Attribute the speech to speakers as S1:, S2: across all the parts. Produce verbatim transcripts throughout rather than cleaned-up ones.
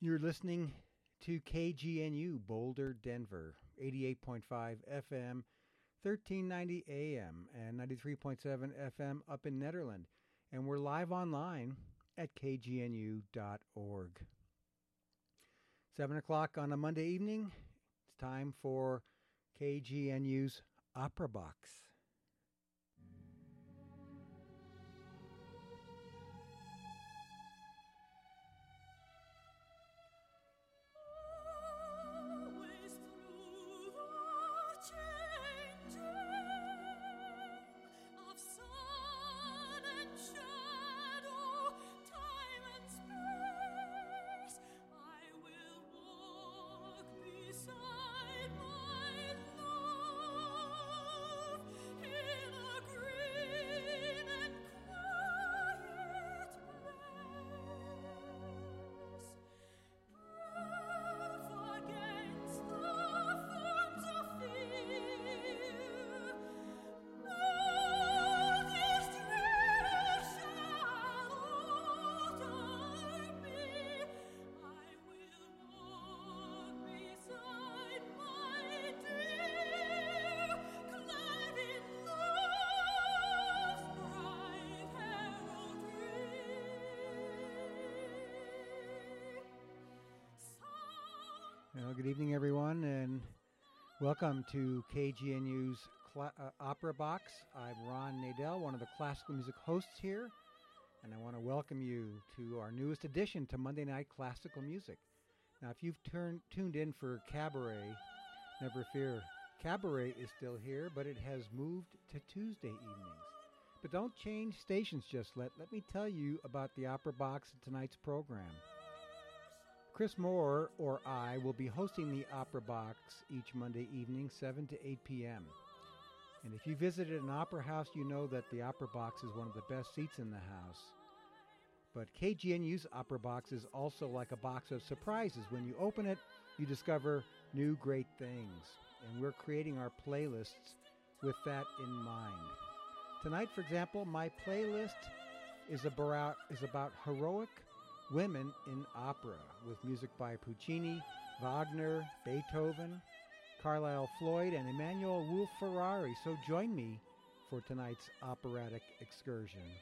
S1: You're listening to K G N U Boulder, Denver, eighty-eight point five F M, thirteen ninety A M, and ninety-three point seven F M up in Nederland. And we're live online at k g n u dot org. seven o'clock on a Monday evening, it's time for K G N U's Opera Box. Well, good evening, everyone, and welcome to K G N U's Cla- uh, Opera Box. I'm Ron Nadel, one of the classical music hosts here, and I want to welcome you to our newest edition to Monday Night Classical Music. Now, if you've turned tuned in for Cabaret, never fear, Cabaret is still here, but it has moved to Tuesday evenings. But don't change stations just yet. Let me tell you about the Opera Box and tonight's program. Chris Moore or I will be hosting the Opera Box each Monday evening, seven to eight p.m. And if you visited an opera house, you know that the Opera Box is one of the best seats in the house. But K G N U's Opera Box is also like a box of surprises. When you open it, you discover new great things. And we're creating our playlists with that in mind. Tonight, for example, my playlist is about, is about heroic women in opera, with music by Puccini, Wagner, Beethoven, Carlisle Floyd, and Emanuel Wolf-Ferrari. So join me for tonight's operatic excursion.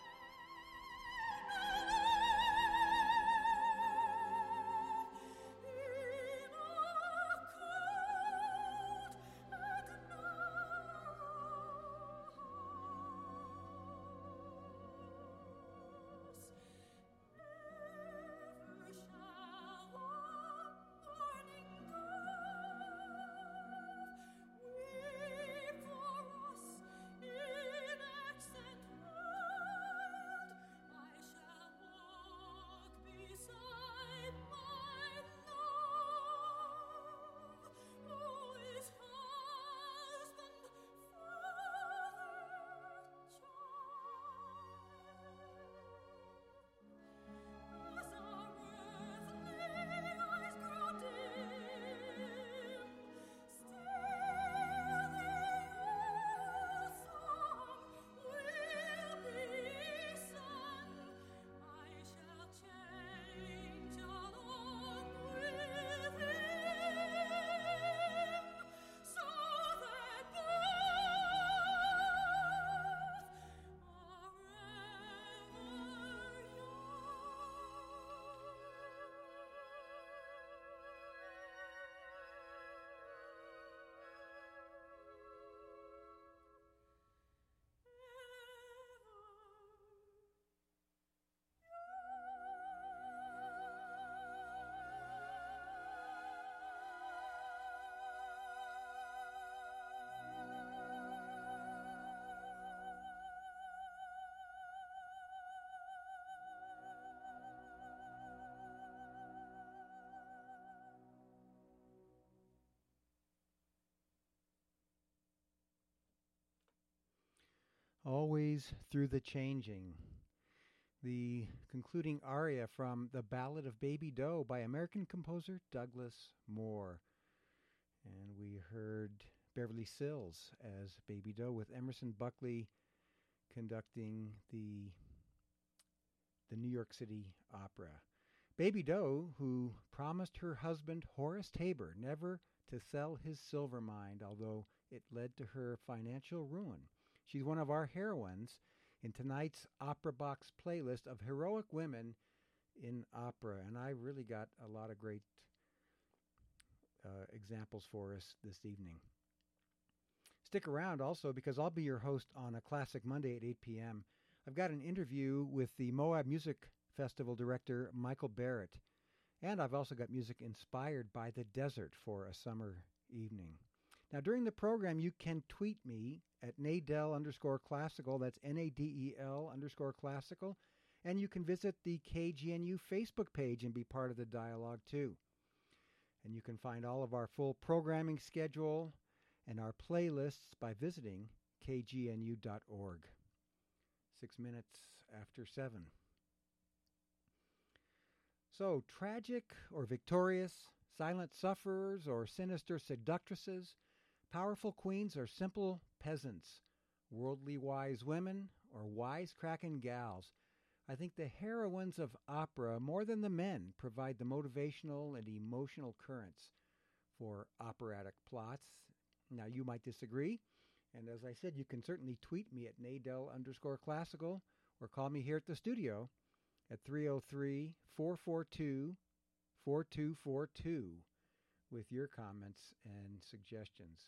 S1: Always Through the Changing, the concluding aria from The Ballad of Baby Doe by American composer Douglas Moore. And we heard Beverly Sills as Baby Doe, with Emerson Buckley conducting the the New York City Opera. Baby Doe, who promised her husband Horace Tabor never to sell his silver mine, although it led to her financial ruin. She's one of our heroines in tonight's Opera Box playlist of heroic women in opera, and I really got a lot of great uh, examples for us this evening. Stick around also, because I'll be your host on a Classic Monday at eight p.m. I've got an interview with the Moab Music Festival director, Michael Barrett, and I've also got music inspired by the desert for a summer evening. Now, during the program, you can tweet me at Nadel underscore classical. That's N A D E L underscore classical. And you can visit the K G N U Facebook page and be part of the dialogue, too. And you can find all of our full programming schedule and our playlists by visiting K G N U dot org. Six minutes after seven. So, tragic or victorious, silent sufferers or sinister seductresses, powerful queens or simple peasants, worldly wise women or wisecracking gals, I think the heroines of opera, more than the men, provide the motivational and emotional currents for operatic plots. Now, you might disagree, and as I said, you can certainly tweet me at Nadel underscore classical or call me here at the studio at three oh three, four four two, four two four two with your comments and suggestions.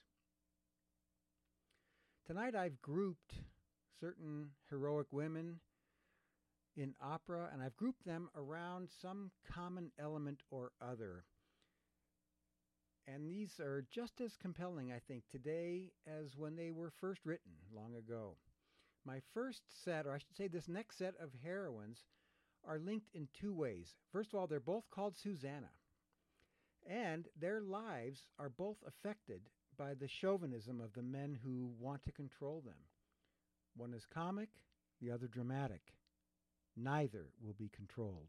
S1: Tonight I've grouped certain heroic women in opera, and I've grouped them around some common element or other. And these are just as compelling, I think, today as when they were first written long ago. My first set, or I should say this next set of heroines, are linked in two ways. First of all, they're both called Susanna, and their lives are both affected by the chauvinism of the men who want to control them. One is comic, the other dramatic. Neither will be controlled.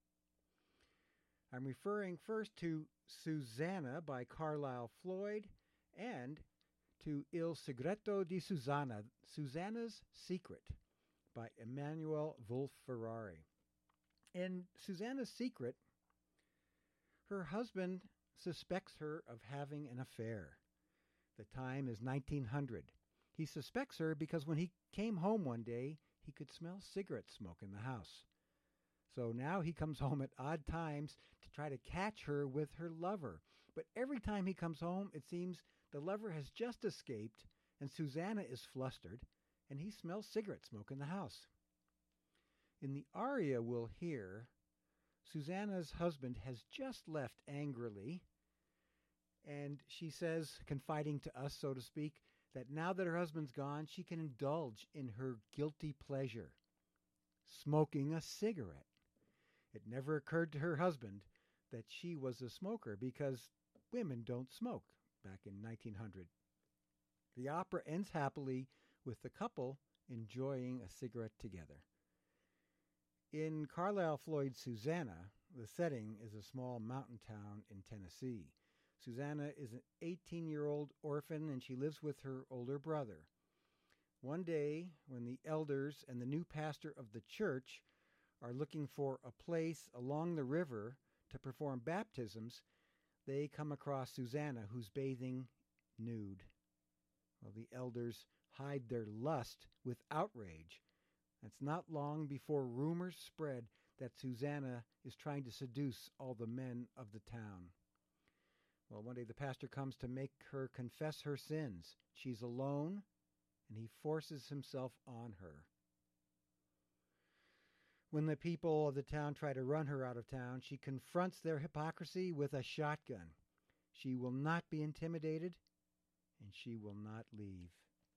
S1: I'm referring first to Susanna by Carlisle Floyd and to Il Segreto di Susanna, Susanna's Secret by Emanuel Wolf Ferrari. In Susanna's Secret, her husband suspects her of having an affair. The time is nineteen hundred. He suspects her because when he came home one day, he could smell cigarette smoke in the house. So now he comes home at odd times to try to catch her with her lover. But every time he comes home, it seems the lover has just escaped, and Susanna is flustered, and he smells cigarette smoke in the house. In the aria we'll hear, Susanna's husband has just left angrily, and she says, confiding to us, so to speak, that now that her husband's gone, she can indulge in her guilty pleasure, smoking a cigarette. It never occurred to her husband that she was a smoker because women don't smoke back in nineteen hundred. The opera ends happily with the couple enjoying a cigarette together. In Carlisle Floyd's Susanna, the setting is a small mountain town in Tennessee. Susanna is an eighteen-year-old orphan, and she lives with her older brother. One day, when the elders and the new pastor of the church are looking for a place along the river to perform baptisms, they come across Susanna, who's bathing nude. Well, the elders hide their lust with outrage. It's not long before rumors spread that Susanna is trying to seduce all the men of the town. Well, one day the pastor comes to make her confess her sins. She's alone, and he forces himself on her. When the people of the town try to run her out of town, she confronts their hypocrisy with a shotgun. She will not be intimidated, and she will not leave.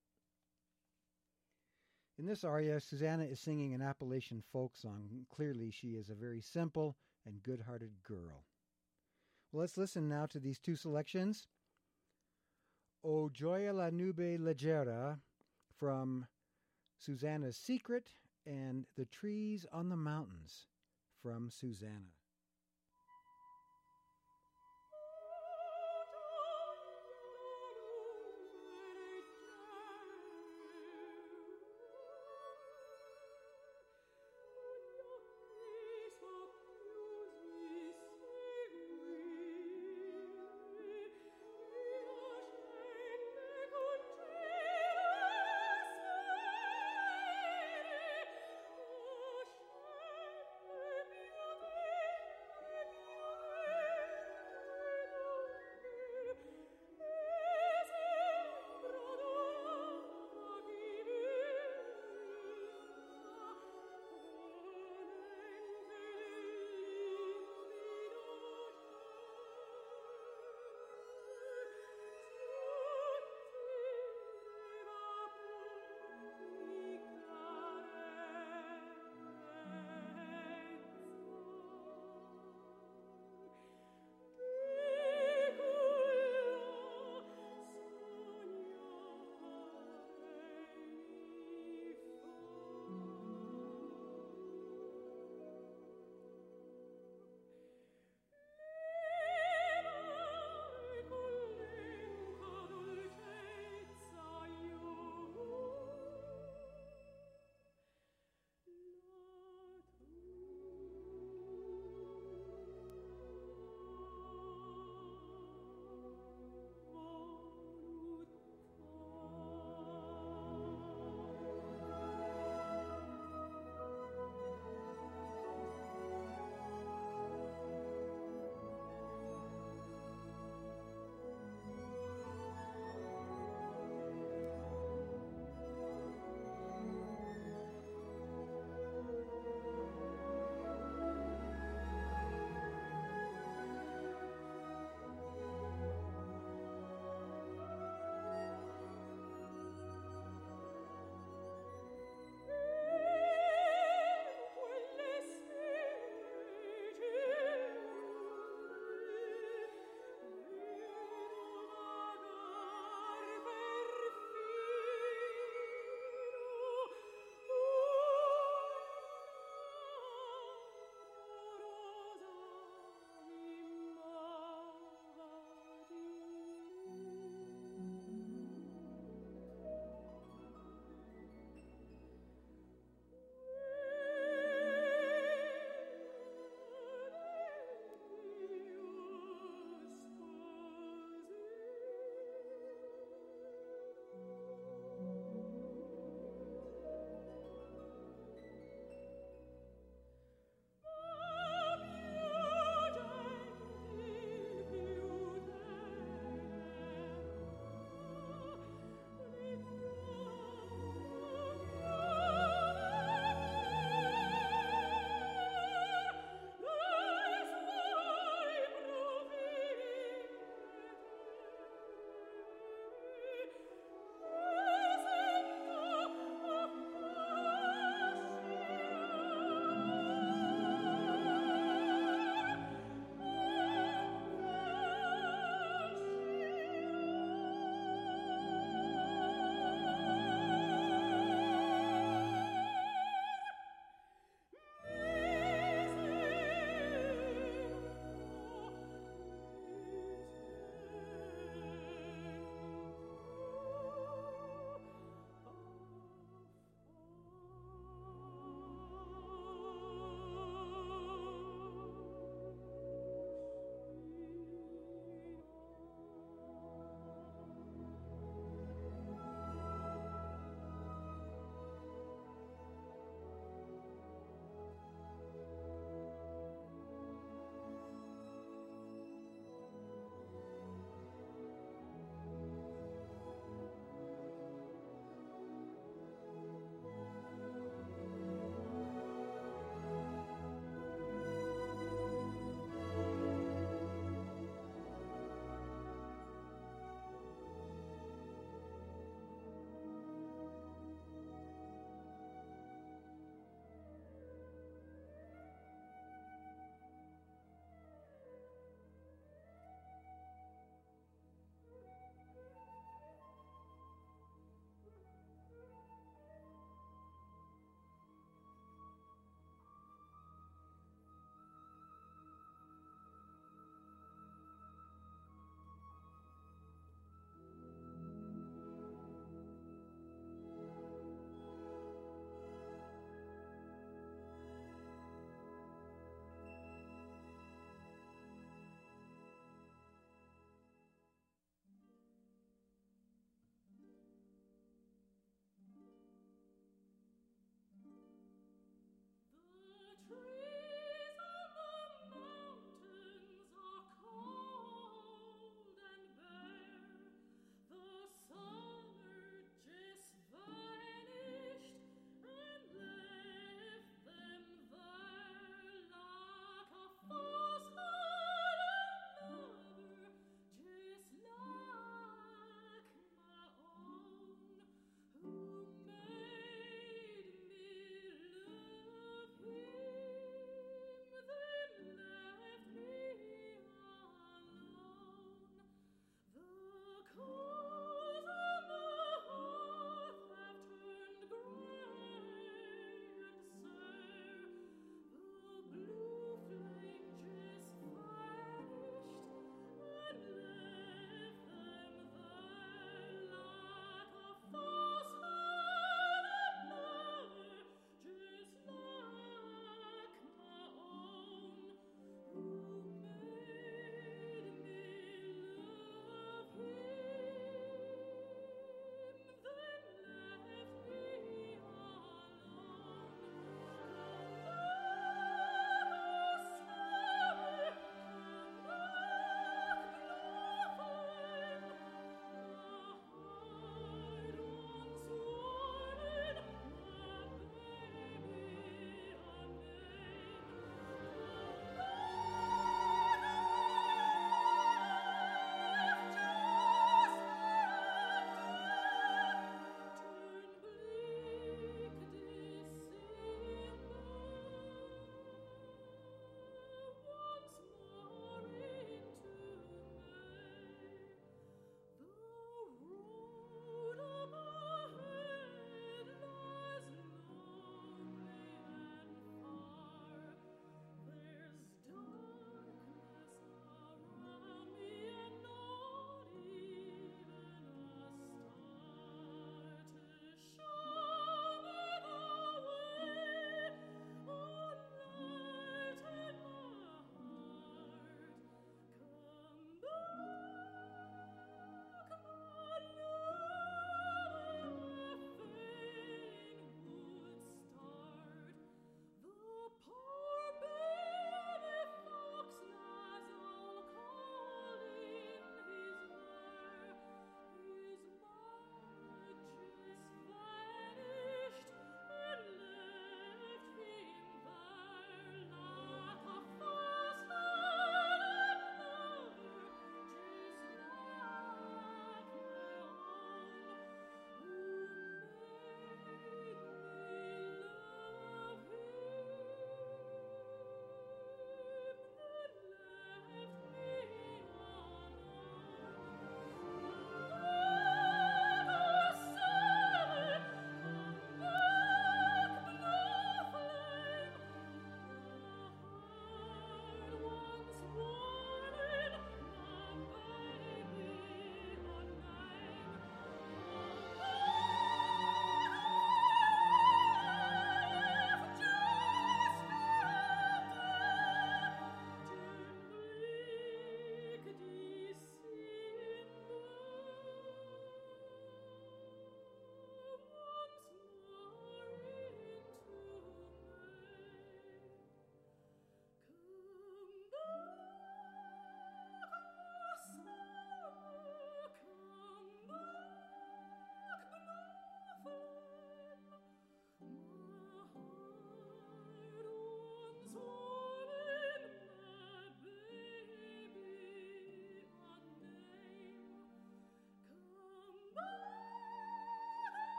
S1: In this aria, Susanna is singing an Appalachian folk song. Clearly, she is a very simple and good-hearted girl. Well, let's listen now to these two selections. O Gioia la nube leggera from Susanna's Secret and The Trees on the Mountains from Susanna.
S2: Thank you.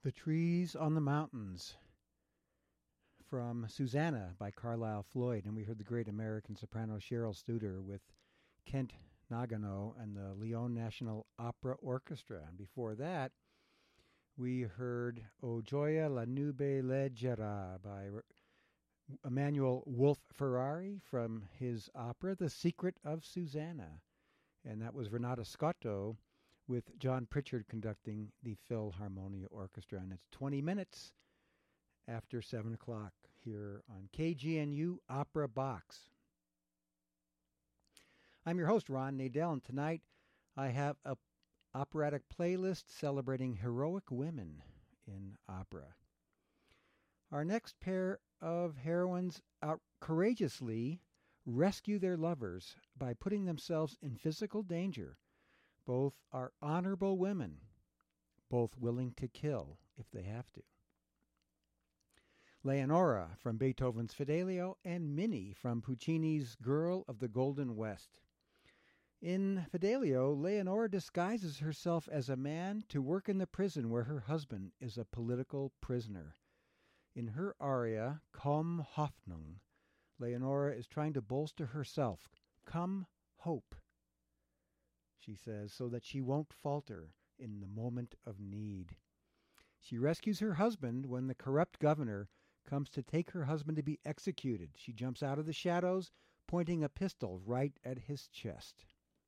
S1: The Trees on the Mountains from Susanna by Carlisle Floyd. And we heard the great American soprano Cheryl Studer with Kent Nagano and the Lyon National Opera Orchestra. And before that, we heard O Gioia la nube leggera by Emmanuel Wolf Ferrari from his opera The Secret of Susanna. And that was Renata Scotto with John Pritchard conducting the Philharmonia Orchestra. And it's twenty minutes after seven o'clock here on K G N U Opera Box. I'm your host, Ron Nadel, and tonight I have a operatic playlist celebrating heroic women in opera. Our next pair of heroines out courageously rescue their lovers by putting themselves in physical danger. Both are honorable women, both willing to kill if they have to. Leonora from Beethoven's Fidelio and Minnie from Puccini's Girl of the Golden West. In Fidelio, Leonora disguises herself as a man to work in the prison where her husband is a political prisoner. In her aria, Komm Hoffnung, Leonora is trying to bolster herself. Come, hope, she says, so that she won't falter in the moment of need. She rescues her husband when the corrupt governor comes to take her husband to be executed. She jumps out of the shadows, pointing a pistol right at his chest.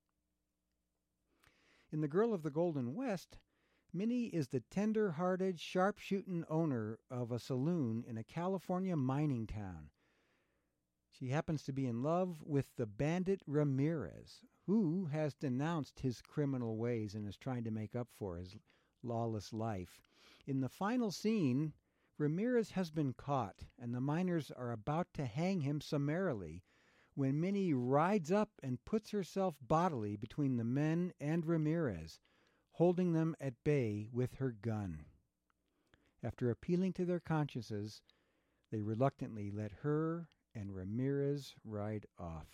S1: In The Girl of the Golden West, Minnie is the tender-hearted, sharp-shooting owner of a saloon in a California mining town. She happens to be in love with the bandit Ramirez, who has denounced his criminal ways and is trying to make up for his lawless life. In the final scene, Ramirez has been caught, and the miners are about to hang him summarily when Minnie rides up and puts herself bodily between the men and Ramirez, holding them at bay with her gun. After appealing to their consciences, they reluctantly let her and Ramirez ride off.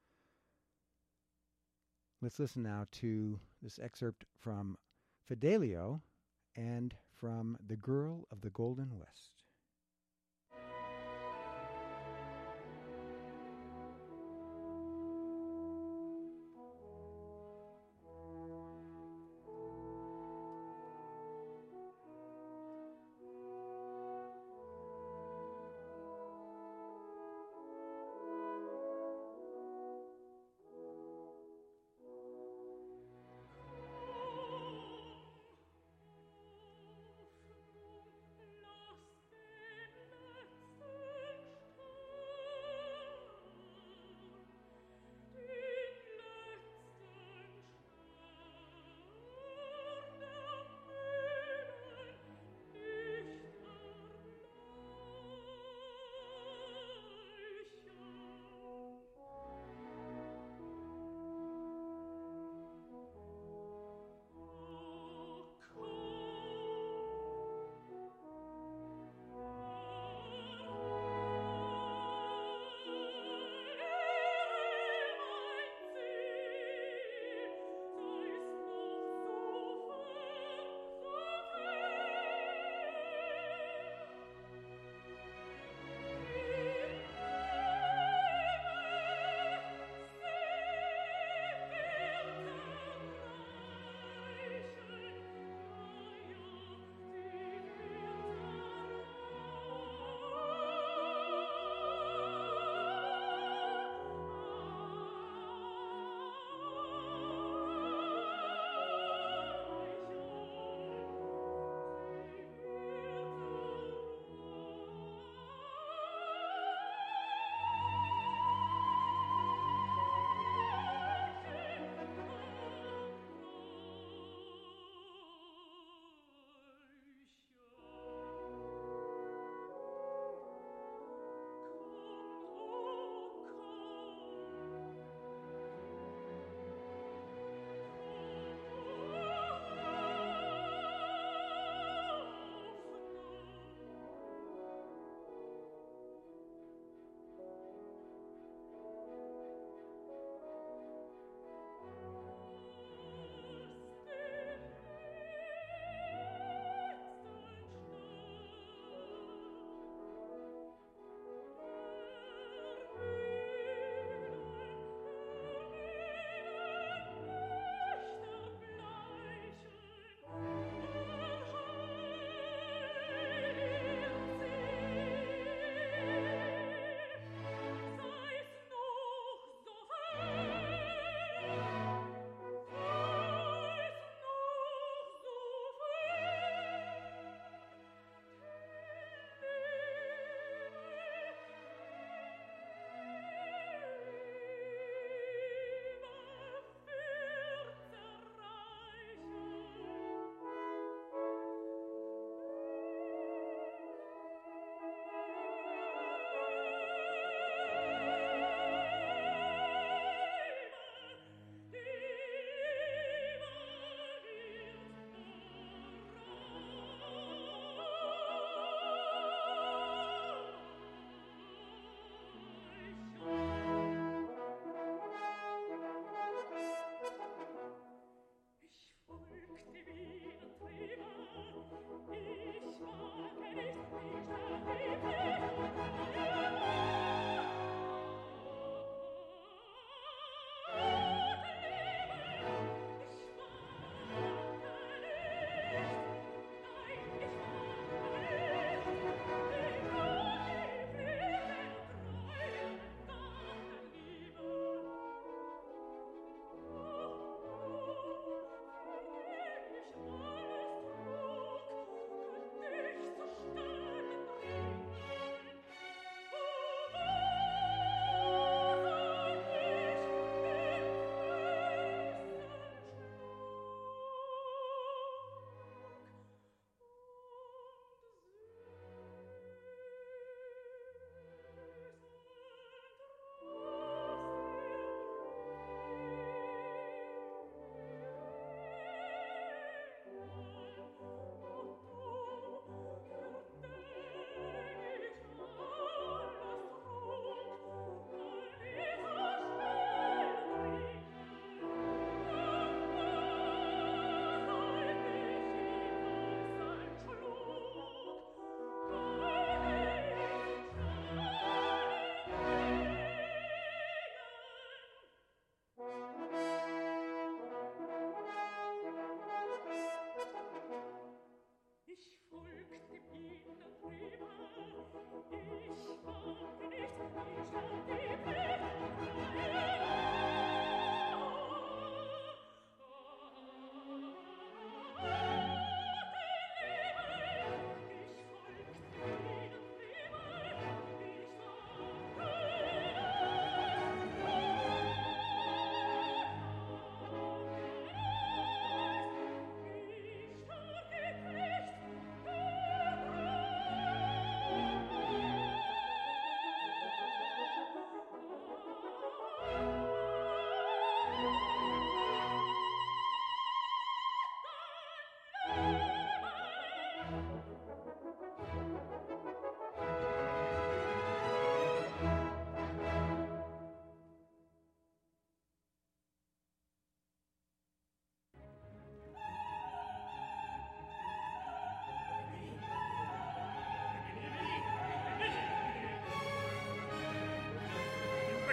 S1: Let's listen now to this excerpt from Fidelio and from The Girl of the Golden West.
S2: Lost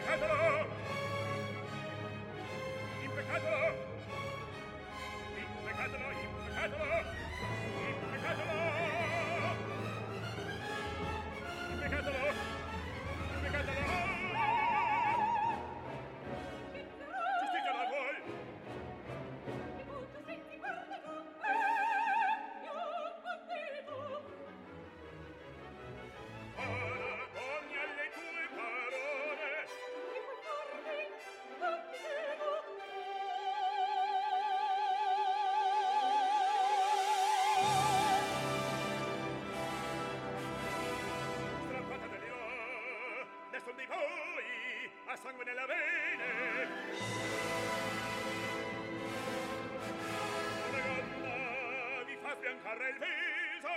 S2: Sangue nelle vene. Una gonna vi fa sbiancare il viso.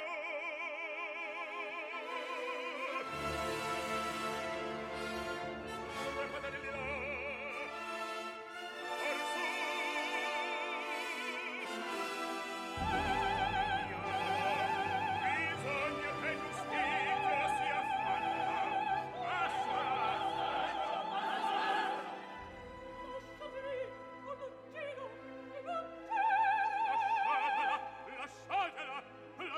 S2: Strappate di là. Orsù. Bisogna che giustizia sia fatta. Lasciatela, lasciatela,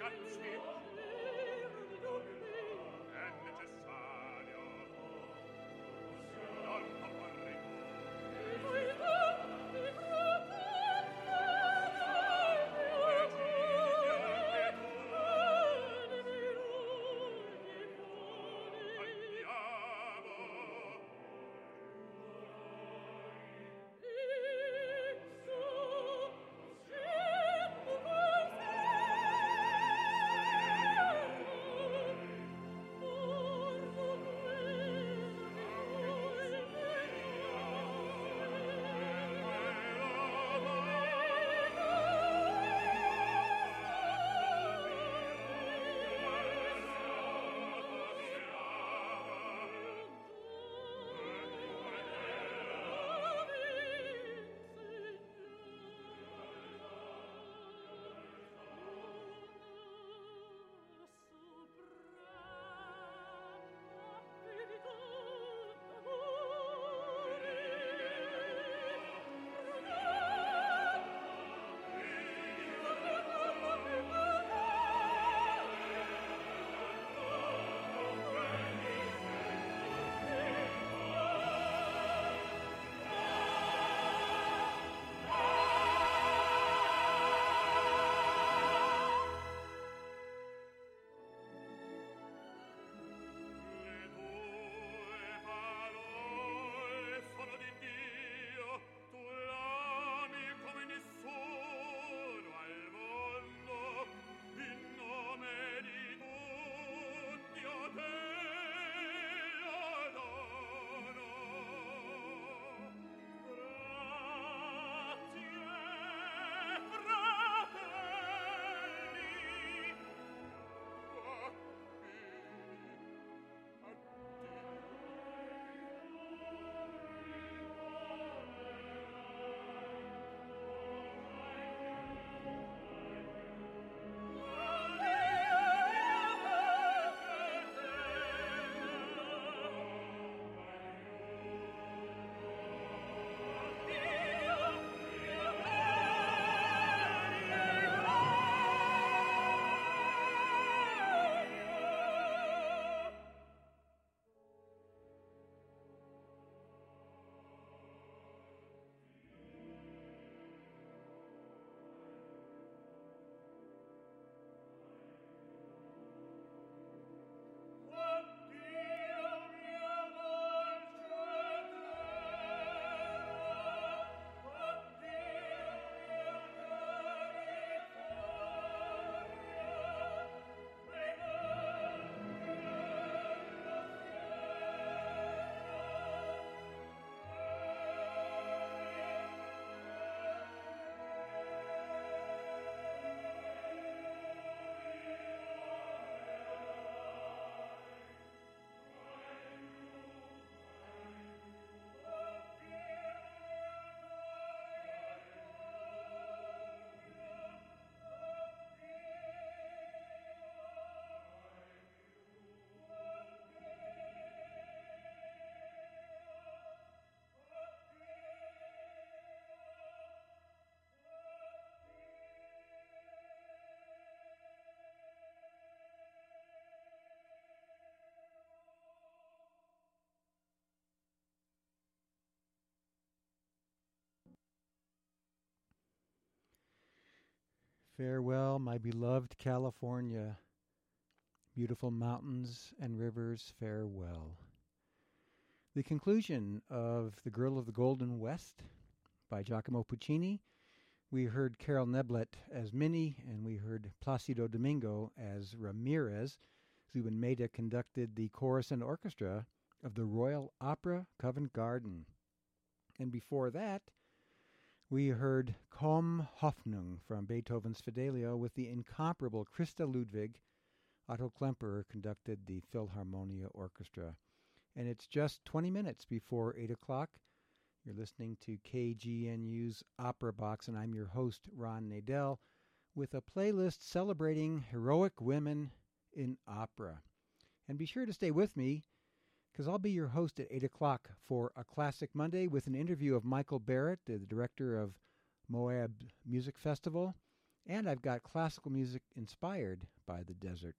S1: Farewell, my beloved California. Beautiful mountains and rivers, farewell. The conclusion of The Girl of the Golden West by Giacomo Puccini. We heard Carol Neblet as Minnie, and we heard Placido Domingo as Ramirez. Zubin Mehta conducted the chorus and orchestra of the Royal Opera Covent Garden. And before that, we heard Komm Hoffnung from Beethoven's Fidelio with the incomparable Christa Ludwig. Otto Klemperer conducted the Philharmonia Orchestra. And it's just twenty minutes before eight o'clock. You're listening to K G N U's Opera Box, and I'm your host, Ron Nadel, with a playlist celebrating heroic women in opera. And be sure to stay with me, because I'll be your host at eight o'clock for A Classic Monday with an interview of Michael Barrett, the director of Moab Music Festival, And I've got classical music inspired by the desert.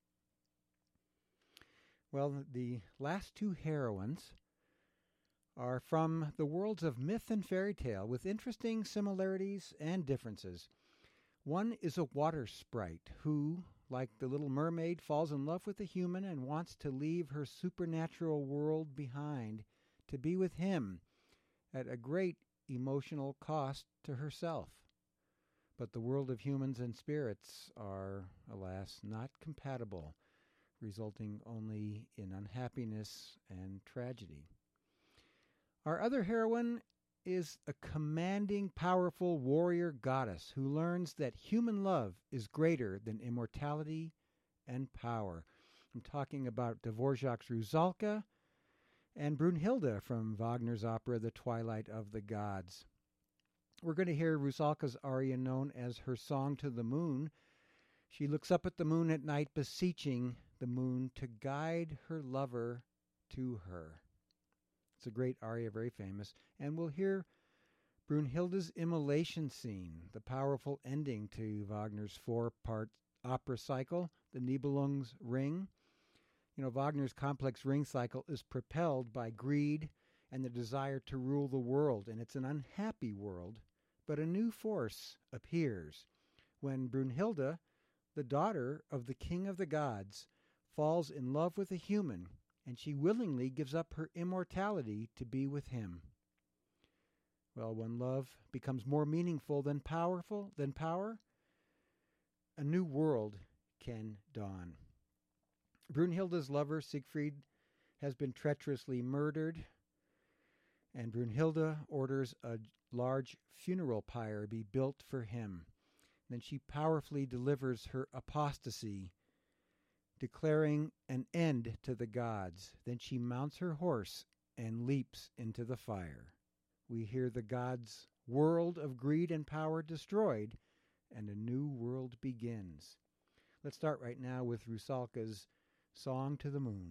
S1: Well, the last two heroines are from the worlds of myth and fairy tale with interesting similarities and differences. One is a water sprite who, like the Little Mermaid, falls in love with a human and wants to leave her supernatural world behind to be with him at a great emotional cost to herself. But the world of humans and spirits are, alas, not compatible, resulting only in unhappiness and tragedy. Our other heroine is a commanding, powerful warrior goddess who learns that human love is greater than immortality and power. I'm talking about Dvorak's Rusalka and Brunhilde from Wagner's opera The Twilight of the Gods. We're going to hear Rusalka's aria known as Her Song to the Moon. She looks up at the moon at night, beseeching the moon to guide her lover to her. It's a great aria, very famous. And we'll hear Brunhilde's immolation scene, the powerful ending to Wagner's four-part opera cycle, the Nibelung's Ring. You know, Wagner's complex ring cycle is propelled by greed and the desire to rule the world, and it's an unhappy world, but a new force appears when Brunhilde, the daughter of the king of the gods, falls in love with a human, and she willingly gives up her immortality to be with him. Well, when love becomes more meaningful than powerful than power, a new world can dawn. Brunhilde's lover, Siegfried, has been treacherously murdered, and Brunhilde orders a large funeral pyre be built for him. Then she powerfully delivers her apostasy, declaring an end to the gods. Then she mounts her horse and leaps into the fire. We hear the gods' world of greed and power destroyed, and a new world begins. Let's start right now with Rusalka's Song to the Moon.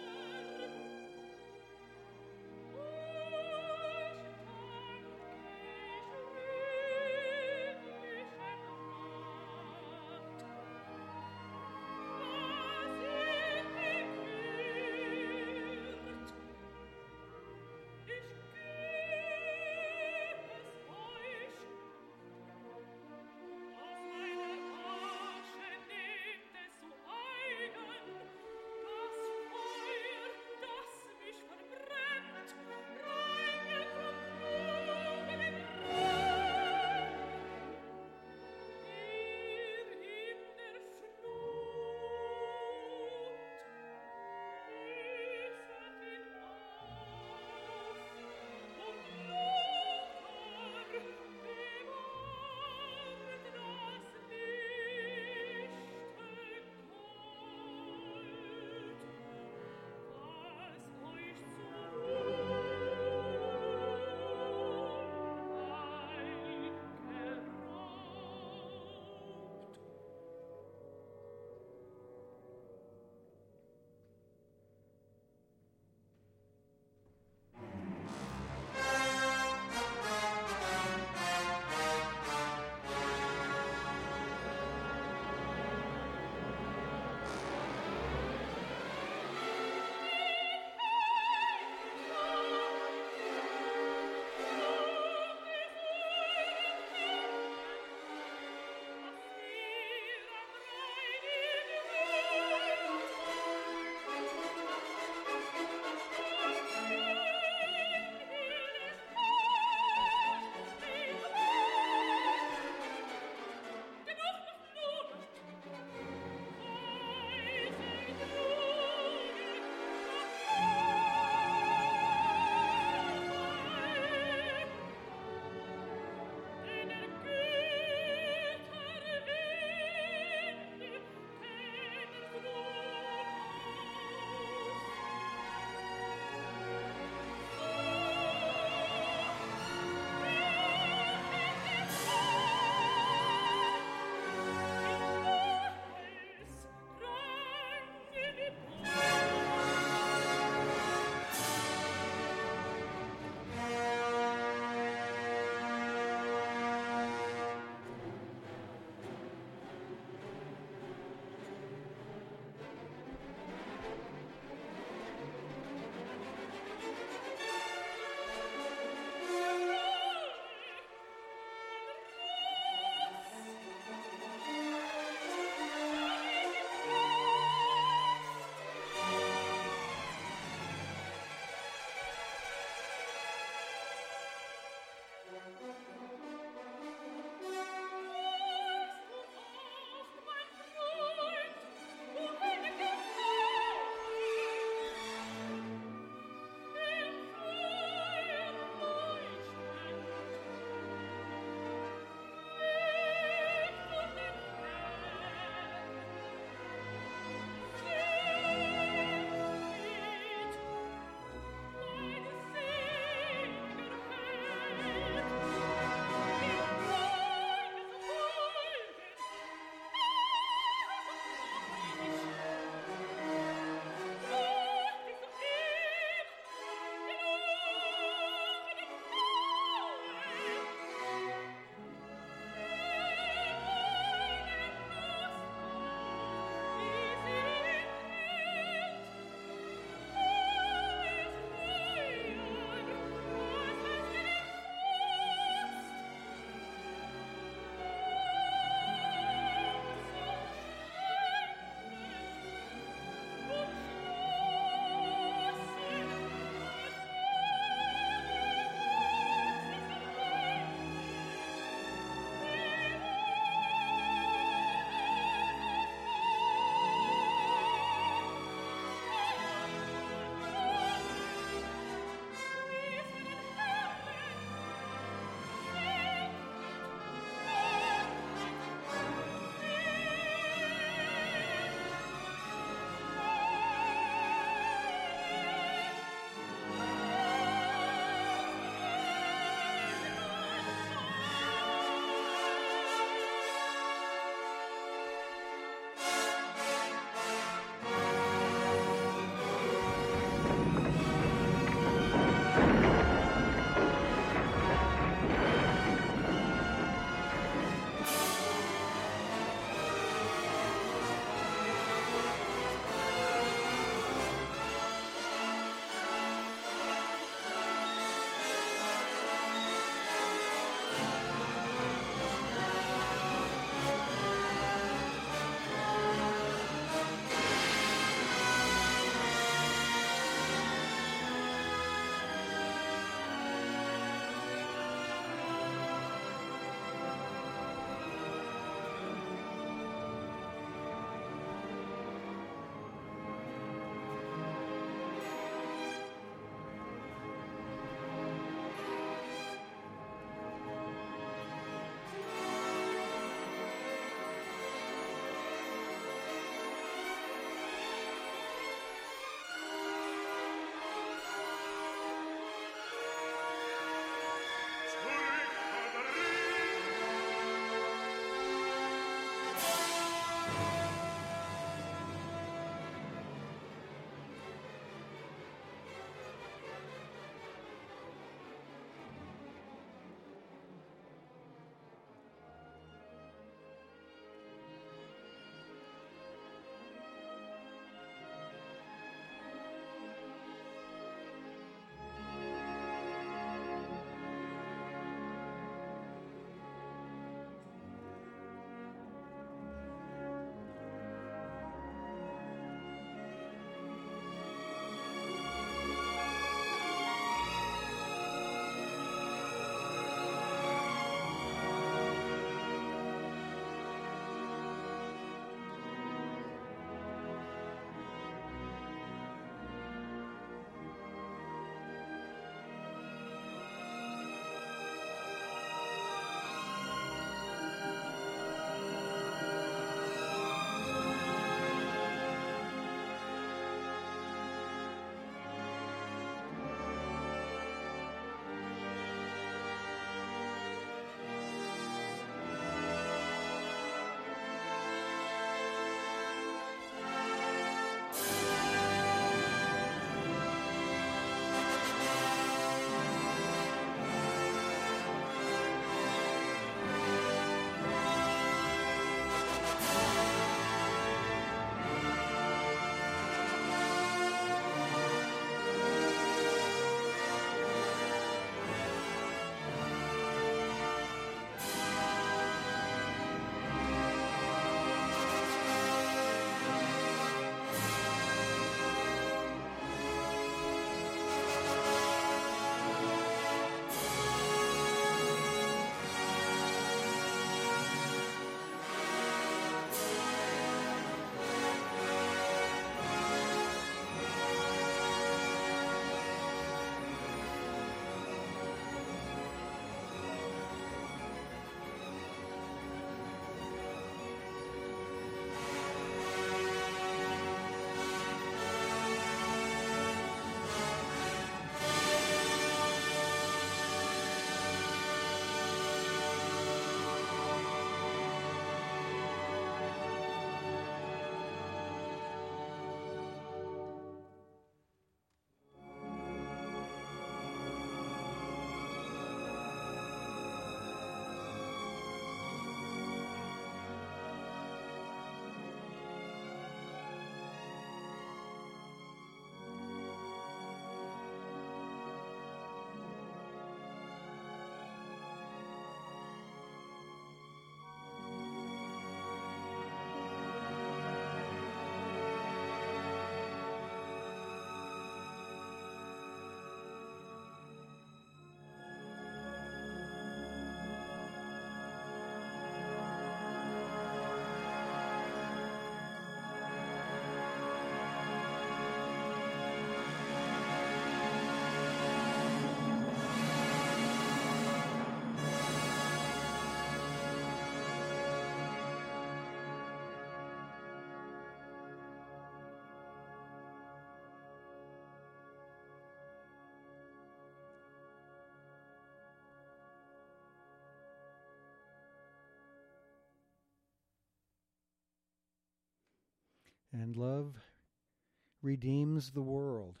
S1: and love redeems the world.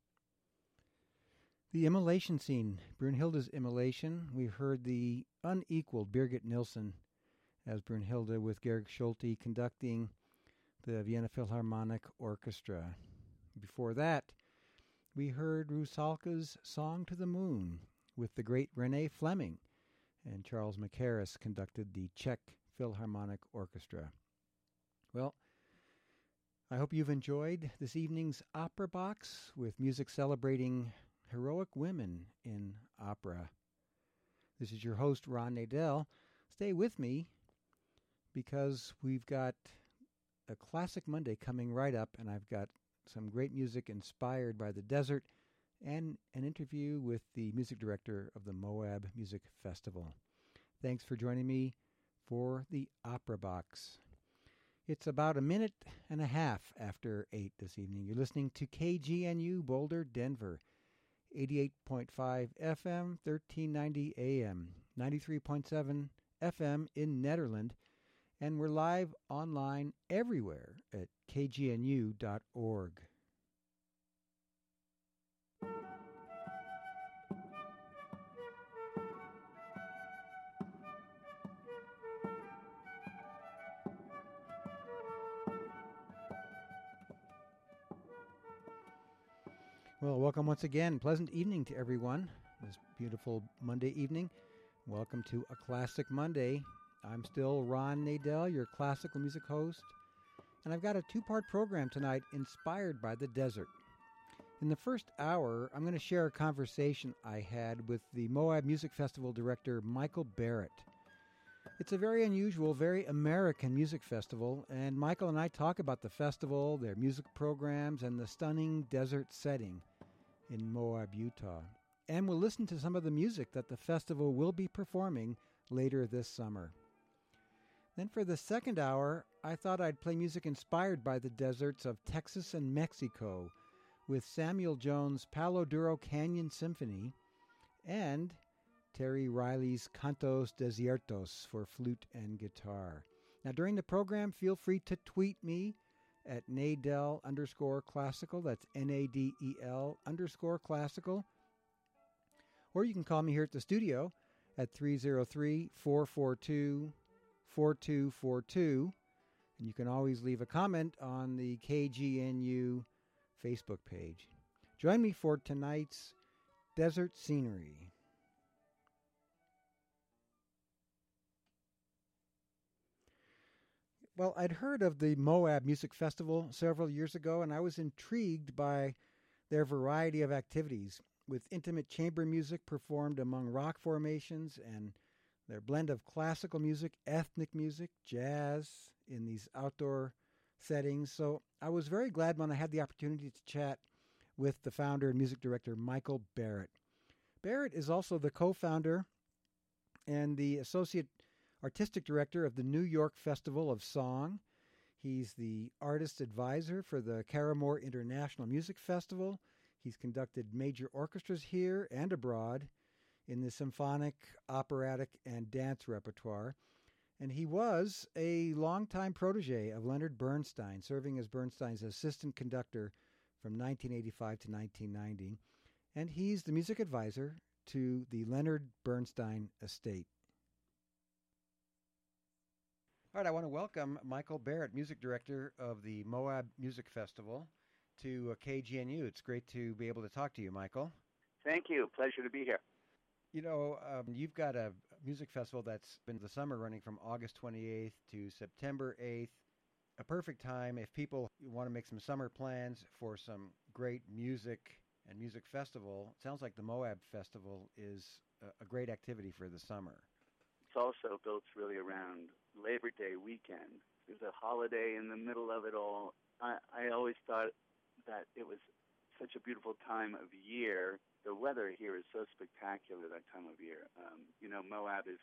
S1: The immolation scene, Brunhilde's immolation. We heard the unequaled Birgit Nilsson as Brunhilde with Georg Schulte conducting the Vienna Philharmonic Orchestra. Before that, we heard Rusalka's Song to the Moon with the great Renee Fleming, and Charles Mackerras conducted the Czech Philharmonic Orchestra. Well, I hope you've enjoyed this evening's Opera Box with music celebrating heroic women in opera. This is your host, Ron Nadel. Stay with me because we've got a Classic Monday coming right up, and I've got some great music inspired by the desert and an interview with the music director of the Moab Music Festival. Thanks for joining me for the Opera Box. It's about a minute and a half after eight this evening. You're listening to K G N U Boulder, Denver, eighty-eight point five F M, thirteen ninety A M, ninety-three point seven F M in Nederland, and we're live online everywhere at k g n u dot org. Well, welcome once again. Pleasant evening to everyone this beautiful Monday evening. Welcome to A Classic Monday. I'm still Ron Nadel, your classical music host, and I've got a two-part program tonight inspired by the desert. In the first hour, I'm going to share a conversation I had with the Moab Music Festival director, Michael Barrett. It's a very unusual, very American music festival, and Michael and I talk about the festival, their music programs, and the stunning desert setting in Moab, Utah. And we'll listen to some of the music that the festival will be performing later this summer. Then for the second hour, I thought I'd play music inspired by the deserts of Texas and Mexico with Samuel Jones' Palo Duro Canyon Symphony and Terry Riley's Cantos Desiertos for flute and guitar. Now, during the program, feel free to tweet me at Nadel underscore classical. That's N A D E L underscore classical. Or you can call me here at the studio at three oh three, four four two, four two four two. And you can always leave a comment on the K G N U Facebook page. Join me for tonight's Desert Scenery. Well, I'd heard of the Moab Music Festival several years ago, and I was intrigued by their variety of activities, with intimate chamber music performed among rock formations and their blend of classical music, ethnic music, jazz in these outdoor settings. So I was very glad when I had the opportunity to chat with the founder and music director, Michael Barrett. Barrett is also the co-founder and the associate artistic director of the New York Festival of Song. He's the artist advisor for the Caramore International Music Festival. He's conducted major orchestras here and abroad in the symphonic, operatic, and dance repertoire. And he was a longtime protege of Leonard Bernstein, serving as Bernstein's assistant conductor from nineteen eighty-five to nineteen ninety. And he's the music advisor to the Leonard Bernstein estate. All right, I want to welcome Michael Barrett, music director of the Moab Music Festival, to uh, K G N U. It's great to be able to talk to you, Michael.
S3: Thank you. Pleasure to be here.
S1: You know, um, you've got a music festival that's been the summer running from August twenty-eighth to September eighth. A perfect time if people want to make some summer plans for some great music and music festival. It sounds like the Moab Festival is a, a great activity for the summer.
S3: It's also built really around Labor Day weekend. There's a holiday in the middle of it all. I, I always thought that it was such a beautiful time of year. The weather here is so spectacular that time of year. Um, you know, Moab is